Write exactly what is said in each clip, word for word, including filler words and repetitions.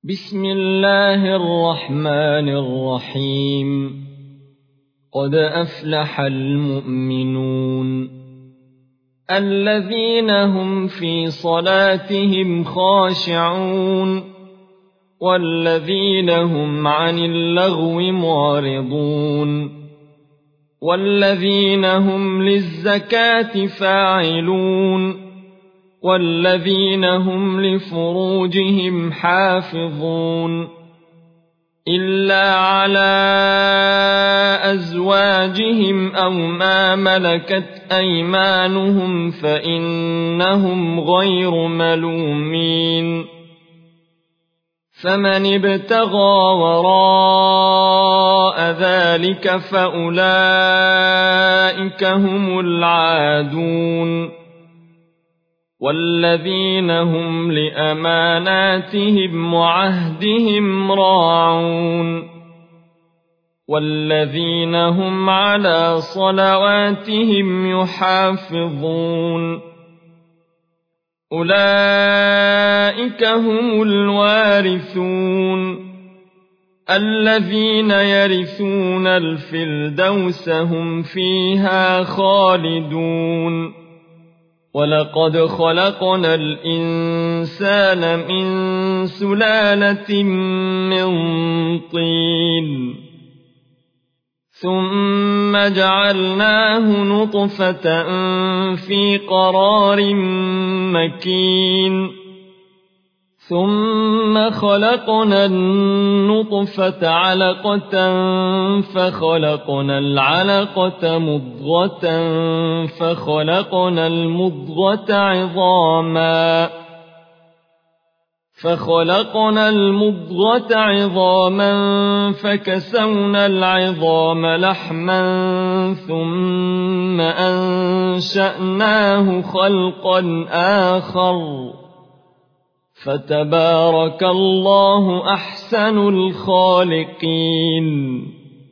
بسم الله الرحمن الرحيم قد أفلح المؤمنون الذين هم في صلاتهم خاشعون والذين هم عن اللغو معرضون والذين هم للزكاة فاعلون والذين هم لفروجهم حافظون إلا على أزواجهم أو ما ملكت أيمانهم فإنهم غير ملومين فمن ابتغى وراء ذلك فأولئك هم العادون والذين هم لأماناتهم وعهدهم راعون والذين هم على صلواتهم يحافظون أولئك هم الوارثون الذين يرثون الفردوس هم فيها خالدون ولقد خلقنا الإنسان من سلالة من طين ثم جعلناه نطفة في قرار مكين ثم خلقنا النطفة علقة فخلقنا العلقة مضغة فخلقنا المضغة عظاما فخلقنا المضغة عظاما فكسونا العظام لحما ثم أنشأناه خلقا آخر فتبارك الله أحسن الخالقين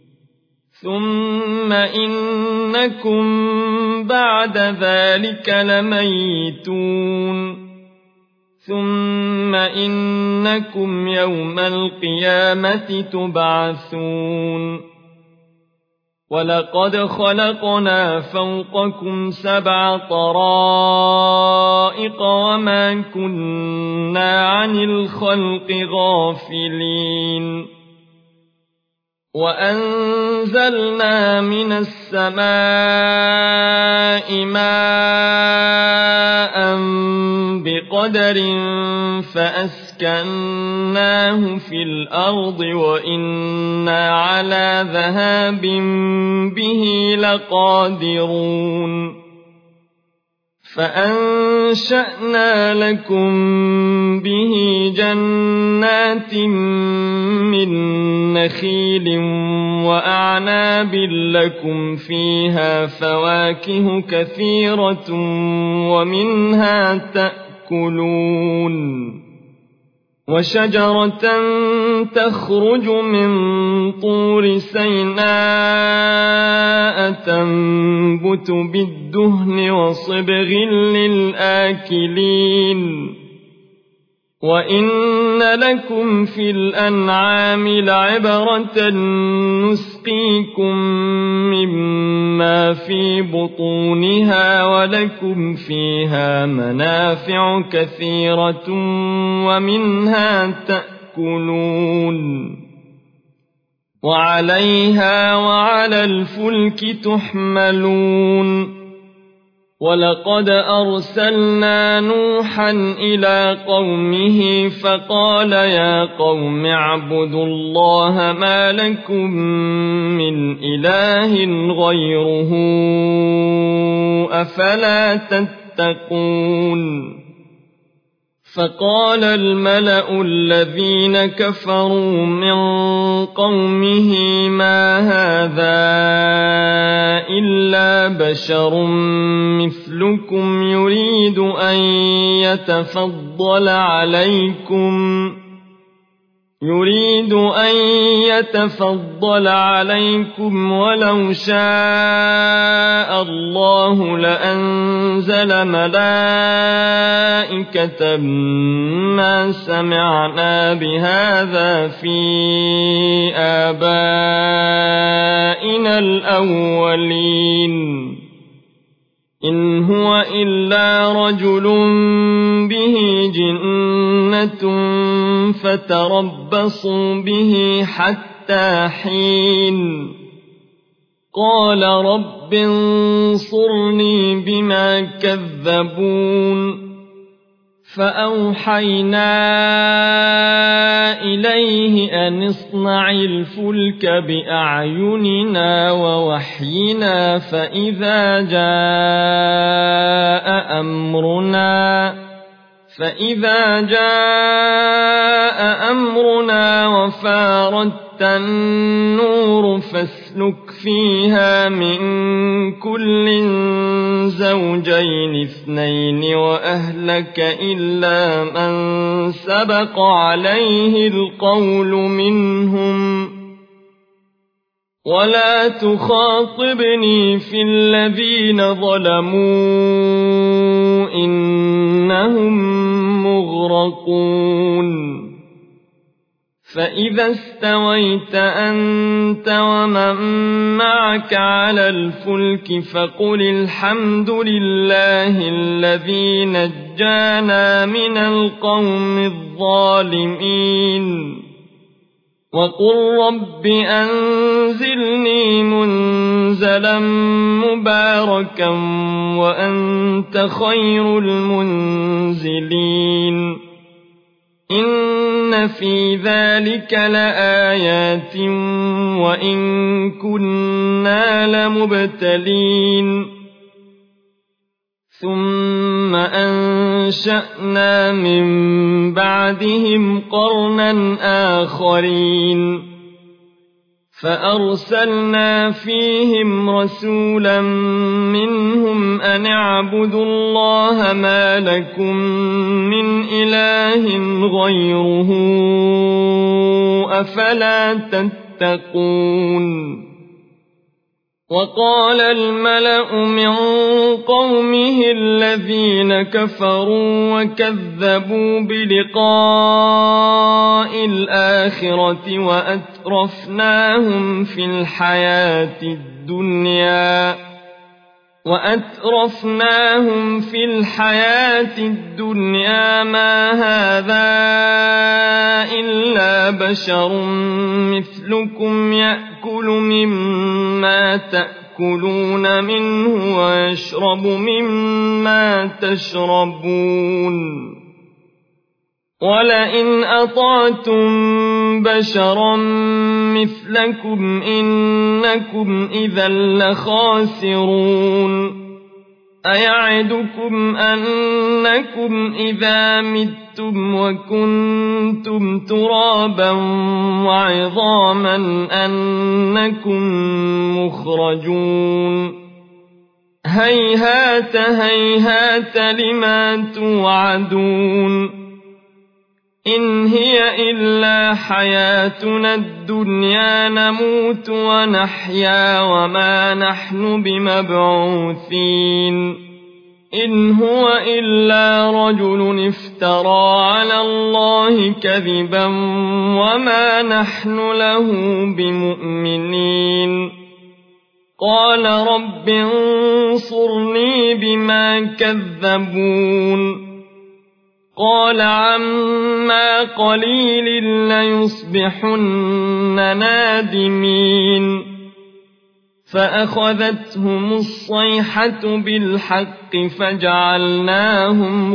ثم إنكم بعد ذلك لميتون ثم إنكم يوم القيامة تبعثون ولقد خلقنا فوقكم سبع طرائق وما كنا عن الخلق غافلين وأنزلنا من السماء ماء بقدر فأسكناه في الأرض وإنا على ذهاب به لقادرون فأنشأنا لكم به جنات من نخيل وأعناب لكم فيها فواكه كثيرة ومنها تأكلون وشجرة تخرج من طور سيناء تنبت بالدهن وصبغ للآكلين وإن لكم في الأنعام لعبرة نسقيكم مما في بطونها ولكم فيها منافع كثيرة ومنها تأكلون وعليها وعلى الفلك تحملون ولقد أرسلنا نوحا إلى قومه فقال يا قوم اعبدوا الله ما لكم من إله غيره أفلا تتقون فقال الملأ الذين كفروا من قومه ما هذا إلا بشر مثلكم يريد أن يتفضل عليكم يريد أن يتفضل عليكم ولو شاء الله لأنزل ملائكة ما سمعنا بهذا في آبائنا الأولين إن هو إلا رجل به جنة فتربصوا به حتى حين قال رب انصرني بما كذبون فأوحينا إليه أن اصنع الفلك بأعيننا ووحينا فإذا جاء أمرنا فإذا جاء أمرنا وفارت النور فاسلك فيها من كل زوجين اثنين وأهلك إلا من سبق عليه القول منهم ولا تخاطبني في الذين ظلموا إنهم مغرقون فإذا استويت أنت ومن معك على الفلك فقل الحمد لله الذي نجانا من القوم الظالمين وقل رب أنزلني منزلا مباركا وأنت خير المنزلين إن في ذلك لآيات وإن كنا لمبتلين ثم أنشأنا من بعدهم قرنا آخرين فأرسلنا فيهم رسولا منهم أن اعبدوا الله ما لكم من إله غيره أفلا تتقون وقال الملأ من قومه الذين كفروا وكذبوا بلقاء الآخرة وأترفناهم في الحياة الدنيا وأترفناهم في الحياة الدنيا ما هذا إلا بشر مثلكم يأكل مما تأكلون منه ويشرب مما تشربون ولئن أطعتم بشرا مثلكم إنكم إذا لخاسرون أيعدكم أنكم إذا متم وكنتم ترابا وعظاما أنكم مخرجون هيهات هيهات لما توعدون إن هي إلا حياتنا الدنيا نموت ونحيا وما نحن بمبعوثين إن هو إلا رجل افترى على الله كذبا وما نحن له بمؤمنين قال رب انصرني بما كذبون قال عما قليل ليصبحن نادمين فأخذتهم الصيحة بالحق فجعلناهم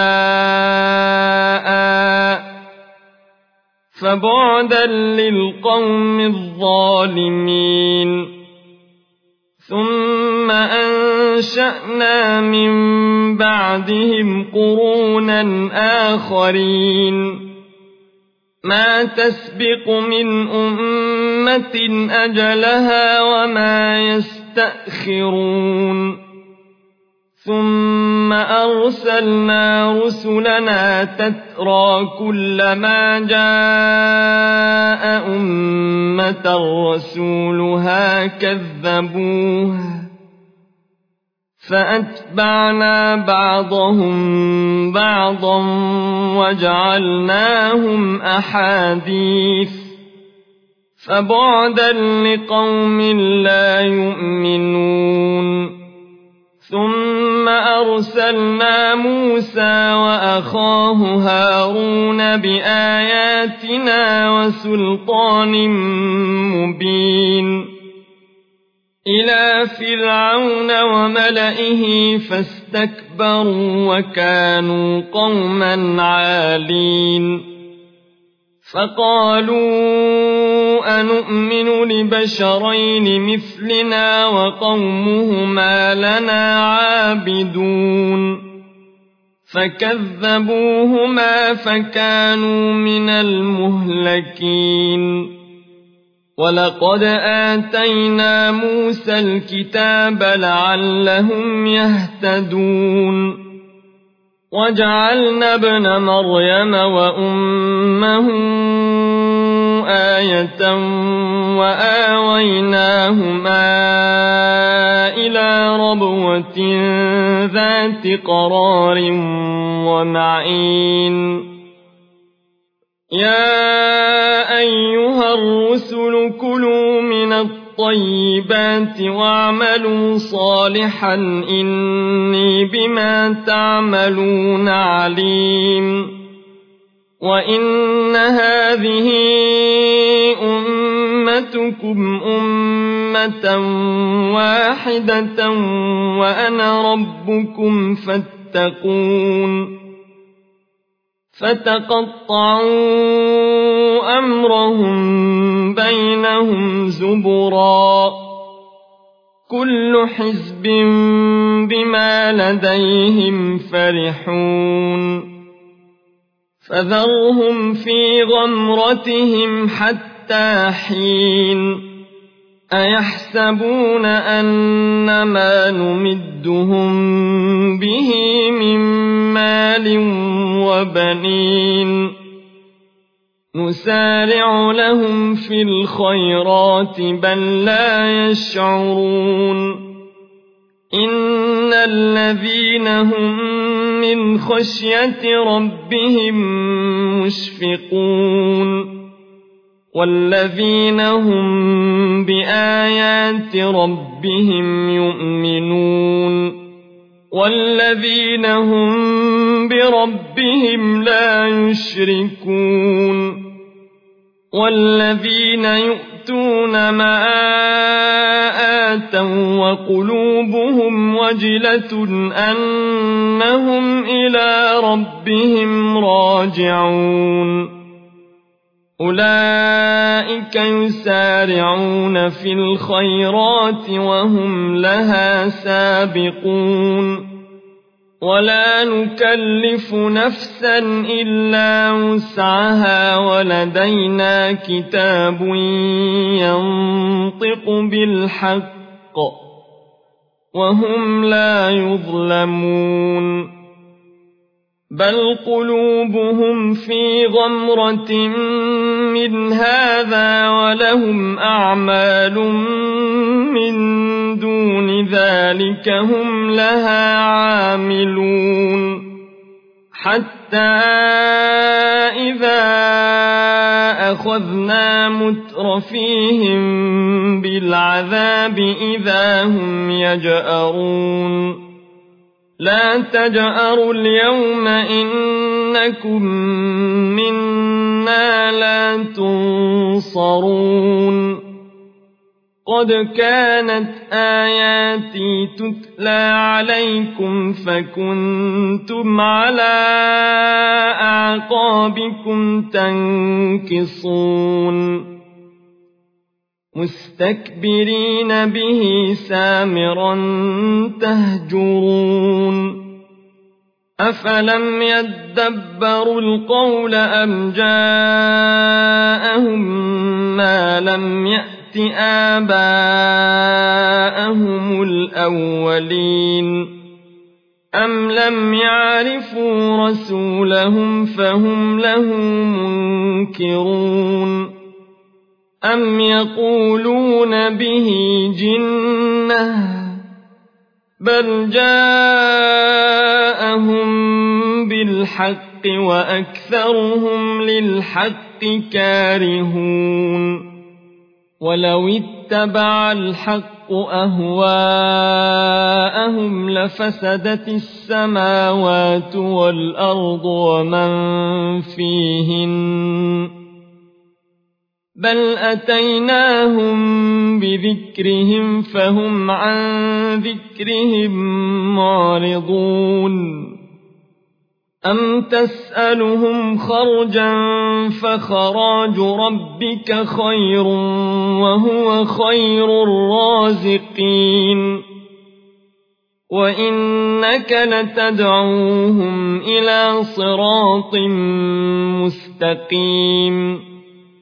غثاء فبعدا للقوم الظالمين ثم أنشأنا من بعدهم قرونا آخرين ما تسبق من أمة أجلها وما يستأخرون ثم أرسلنا رسلنا تترى كلما جاء أمة رسولها كذبوه فأتبعنا بعضهم بعضا وجعلناهم أحاديث فبعدا لقوم لا يؤمنون ثم أرسلنا موسى وأخاه هارون بآياتنا وسلطان مبين إلى فرعون وملئه فاستكبروا وكانوا قوما عالين فقالوا أنؤمن لبشرين مثلنا وقومهما لنا عابدون فكذبوهما فكانوا من المهلكين ولقد آتينا موسى الكتاب لعلهم يهتدون وجعلنا ابن مريم وأمه آية وآويناهما إلى ربوة ذات قرار ومعين يا أيها الرسل كلوا من الطيبات واعملوا صالحا إني بما تعملون عليم وإن هذه أمتكم أمة واحدة وأنا ربكم فاتقون فتقطعوا أمرهم بينهم زبرا كل حزب بما لديهم فرحون فذرهم في غمرتهم حتى حين أيحسبون أن ما نمدهم به من مال وبنين نسارع لهم في الخيرات بل لا يشعرون إن الذين هم من خشية ربهم مشفقون والذين هم بآيات ربهم يؤمنون والذين هم بربهم لا يشركون والذين يؤتون ما آتوا وقلوبهم وجلة أنهم إلى ربهم راجعون أولئك يسارعون في الخيرات وهم لها سابقون ولا نكلف نفسا إلا وسعها ولدينا كتاب ينطق بالحق وهم لا يظلمون بل قلوبهم في غمرة من هذا ولهم أعمال من دون ذلك هم لها عاملون حتى إذا أخذنا مترفيهم بالعذاب إذا هم يجأرون لا تجأروا اليوم إنكم منا لا تنصرون قد كانت آياتي تتلى عليكم فكنتم على أعقابكم تنكصون مستكبرين به سامرا تهجرون أفلم يدبروا القول أم جاءهم ما لم يأت آباءهم الأولين أم لم يعرفوا رسولهم فهم له منكرون أم يقولون به جنة بل جاءهم بالحق وأكثرهم للحق كارهون ولو اتبع الحق أهواءهم لفسدت السماوات والأرض ومن فيهن بل أتيناهم بذكرهم فهم عن ذكرهم معرضون أم تسألهم خرجا فخراج ربك خير وهو خير الرازقين وإنك لتدعوهم إلى صراط مستقيم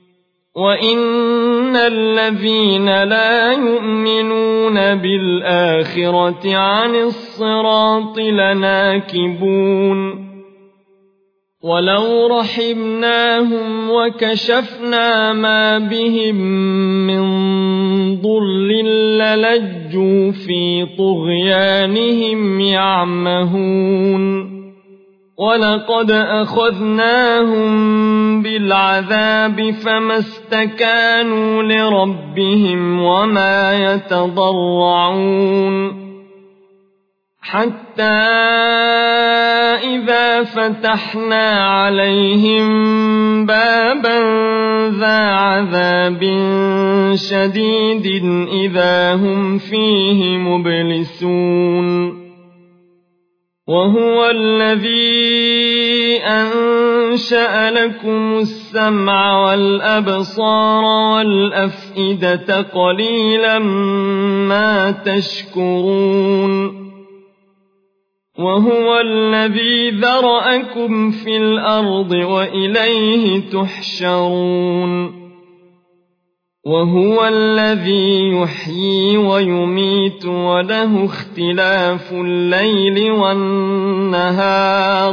وإن الذين لا يؤمنون بالآخرة عن الصراط لناكبون ولو رحمناهم وكشفنا ما بهم من ضر للجوا في طغيانهم يعمهون ولقد أخذناهم بالعذاب فما استكانوا لربهم وما يتضرعون حتى إذا فتحنا عليهم بابا ذا عذاب شديد إذا هم فيه مبلسون وهو الذي أنشأ لكم السمع والأبصار والأفئدة قليلا ما تشكرون وهو الذي ذرأكم في الأرض وإليه تحشرون وهو الذي يحيي ويميت وله اختلاف الليل والنهار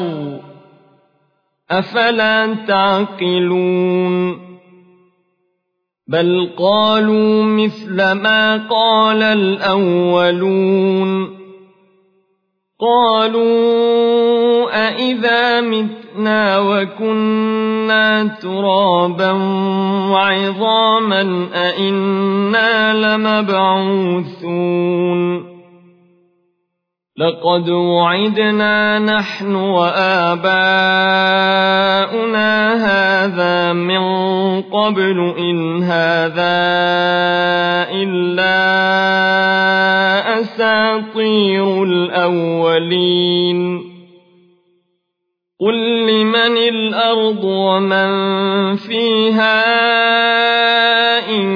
أفلا تعقلون بل قالوا مثل ما قال الأولون قالوا أإذا متنا وكنا ترابا وعظاما أإنا لمبعوثون لقد وعدنا نحن وآباؤنا هذا من قبل إن هذا إلا أساطير الأولين قل لمن الأرض ومن فيها إن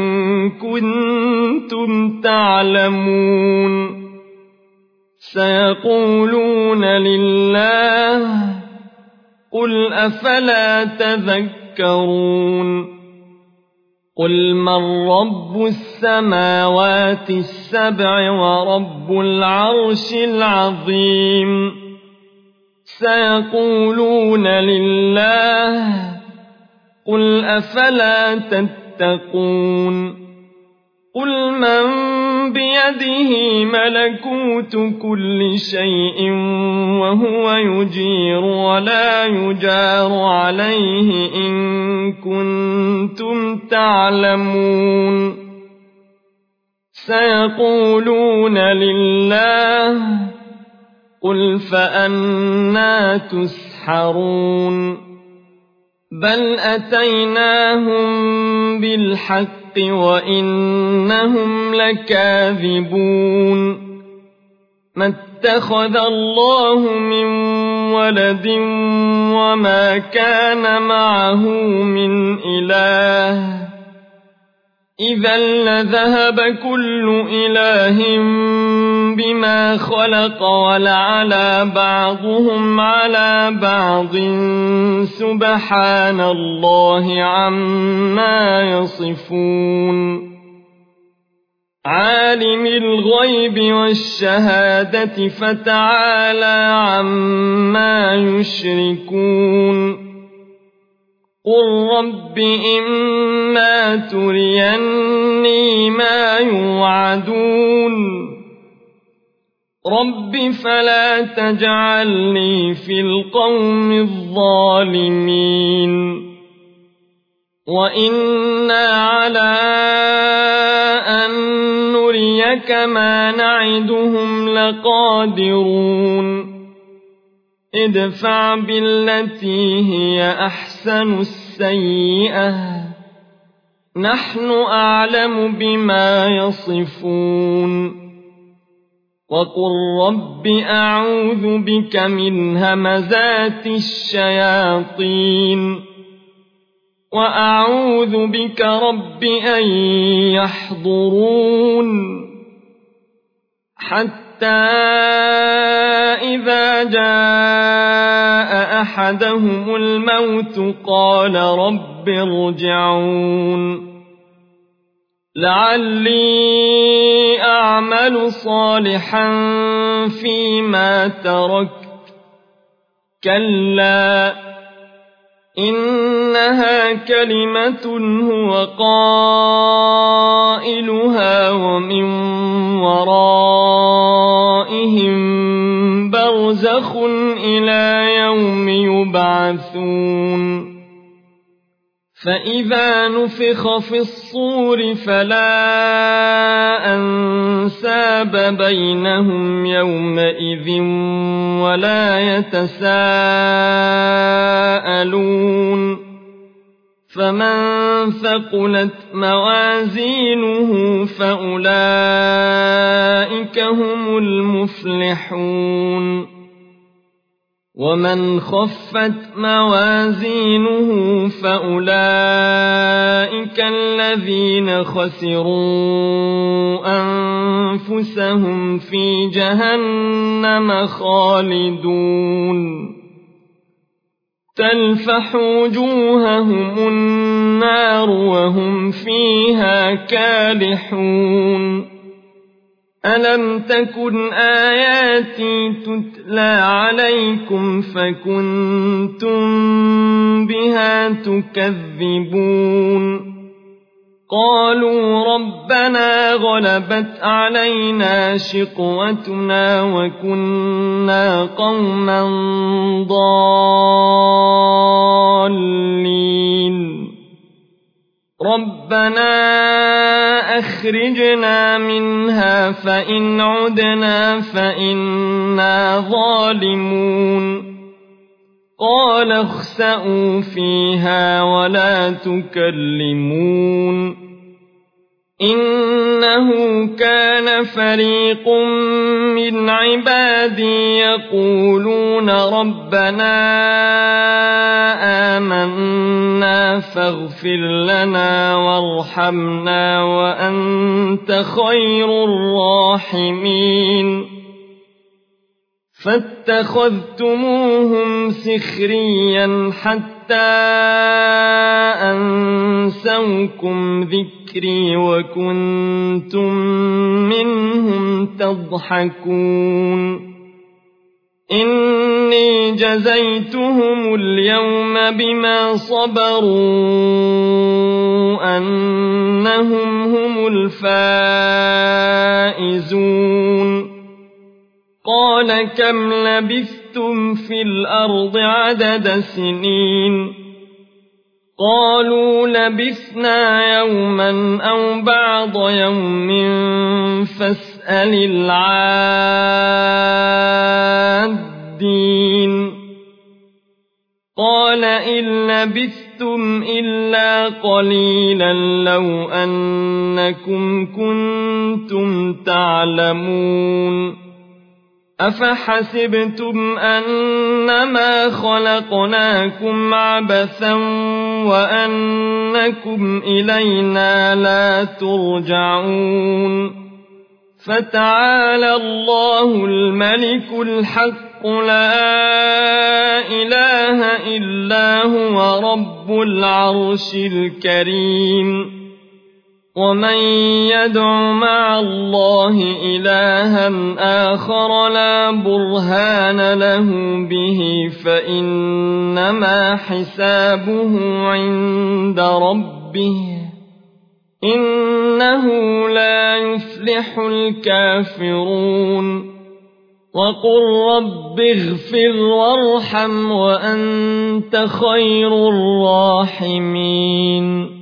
كنتم تعلمون سيقولون لله قل أفلا تذكرون قل من رب السماوات السبع ورب العرش العظيم سيقولون لله قل أفلا تتقون قل من بيده ملكوت كل شيء وهو يجير ولا يجار عليه إن كنتم تعلمون سيقولون لله قل فأنى تسحرون بل أتيناهم بالحق وإنهم لكاذبون ما اتخذ الله من ولد وما كان معه من إله إذا لذهب كل إله بما خلق ولعلى بعضهم على بعض سبحان الله عما يصفون عالم الغيب والشهادة فتعالى عما يشركون قل رب إما تريني ما يوعدون رب فلا تجعلني في القوم الظالمين وإنا على أن نريك ما نعدهم لقادرون ادفع بالتي هي أحسن السيئة نحن أعلم بما يصفون وقل رب أعوذ بك من همزات الشياطين وأعوذ بك رب أن يحضرون حتى إذا جاء أحدهم الموت قال رب ارجعون لعلي أعمل صالحا فيما تركت كلا إنها كلمة هو قائلها ومن ورائهم برزخ إلى يوم يبعثون فإذا نفخ في الصور فلا أنساب بينهم يومئذ ولا يتساءلون فمن ثقلت موازينه فأولئك هم المفلحون ومن خفت موازينه فأولئك الذين خسروا أنفسهم في جهنم خالدون تلفح وجوههم النار وهم فيها كالحون ألم تكن آياتي تتلى عليكم فكنتم بها تكذبون قالوا ربنا غلبت علينا شقوتنا وكنا قوما ضالين ربنا أخرجنا منها فإن عدنا فإنا ظالمون قال اخسئوا فيها ولا تكلمون إنه كان فريق من عبادي يقولون ربنا آمنا فاغفر لنا وارحمنا وأنت خير الراحمين فاتخذتموهم سخريا حتى أنسوكم ذكري وكنتم منهم تضحكون إني جزيتهم اليوم بما صبروا أنهم هم الفائزون قال كم لبثتم في الأرض عدد سنين قالوا لبثنا يوما أو بعض يوم فاسأل العادين قال إن لبثتم إلا قليلا لو أنكم كنتم تعلمون أفحسبتم أنما خلقناكم عبثا وأنكم إلينا لا ترجعون فتعالى الله الملك الحق لا إله إلا هو رب العرش الكريم ومن يدع مع الله إلها آخر لا برهان له به فإنما حسابه عند ربه إنه لا يفلح الكافرون وقل رب اغفر وارحم وأنت خير الراحمين